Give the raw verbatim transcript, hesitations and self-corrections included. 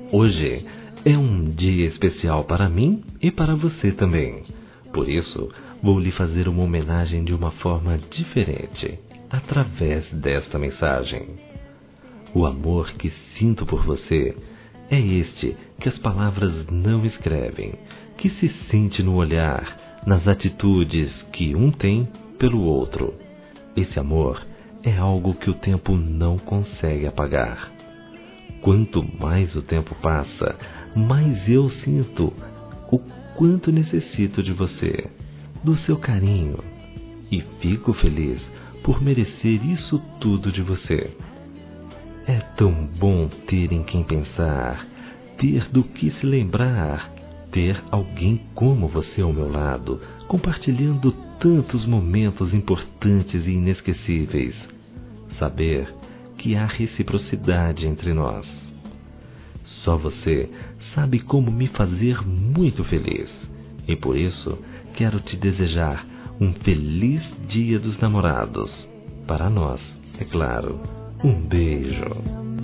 Hoje é um dia especial para mim e para você também. Por isso, vou lhe fazer uma homenagem de uma forma diferente, através desta mensagem. O amor que sinto por você é este que as palavras não escrevem, que se sente no olhar, nas atitudes que um tem pelo outro. Esse amor é algo que o tempo não consegue apagar. Quanto mais o tempo passa, mais eu sinto o quanto necessito de você, do seu carinho, e fico feliz por merecer isso tudo de você. É tão bom ter em quem pensar, ter do que se lembrar, ter alguém como você ao meu lado, compartilhando tantos momentos importantes e inesquecíveis. Saber que há reciprocidade entre nós. Só você sabe como me fazer muito feliz. E por isso quero te desejar um feliz Dia dos Namorados. Para nós, é claro. Um beijo.